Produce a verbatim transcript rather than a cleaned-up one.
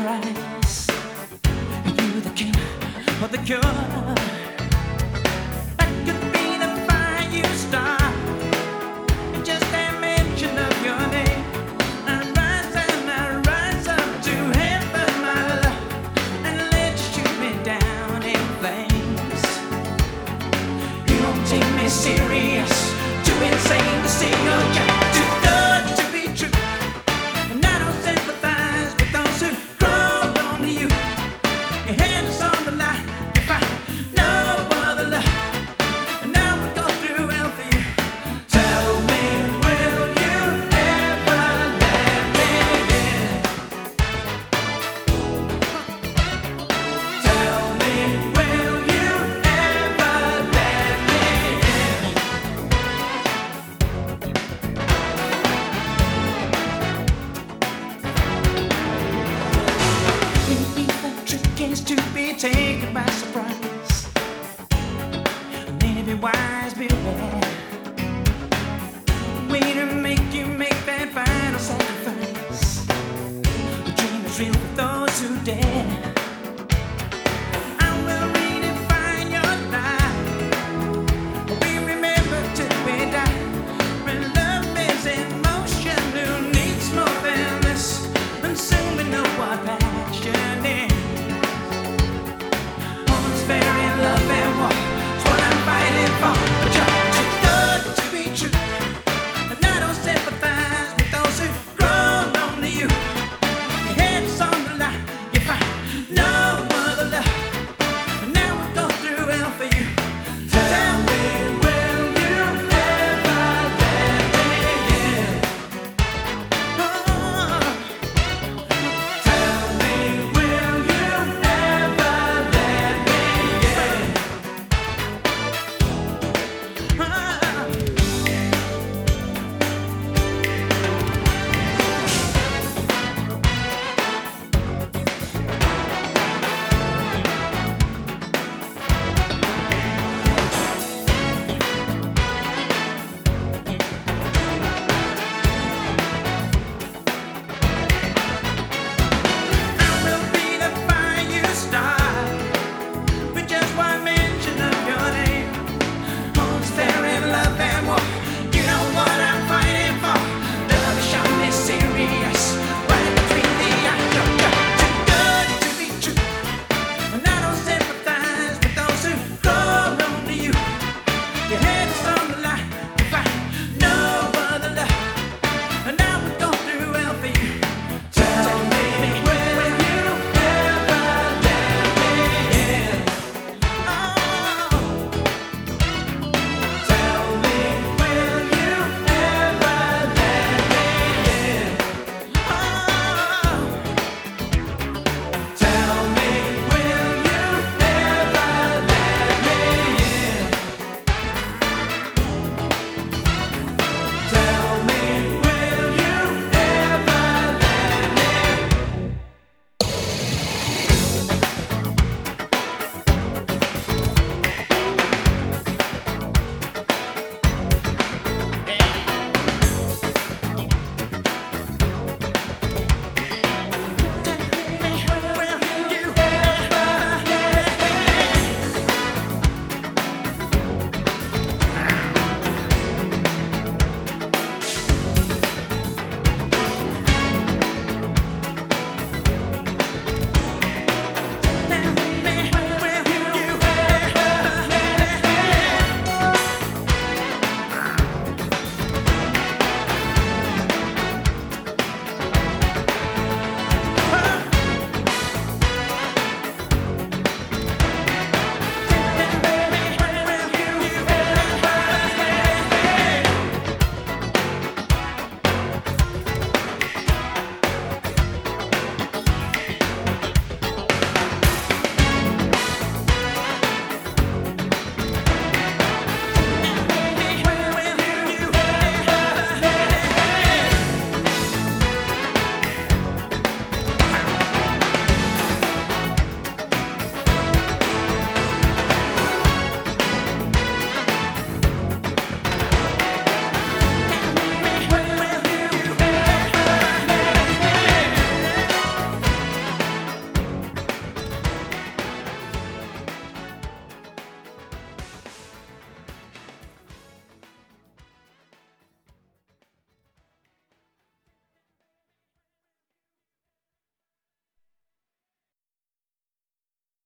your eyes. You the king of the cure. That could be the fire you start. Just a mention of your name. I rise and I rise up to heaven, my love, and let you shoot me down in flames. You don't take me serious, too insane to see your jack, too good to be true. And I don't sympathize with those who crawl onto you. Your hand is on the line, you find no other love, and I would go through hell for you. Tell me, will you ever let me in? Tell me, will you ever let me in? Maybe the trick is to be taken by surprise. Maybe wise, beware. Way to make you make that final say.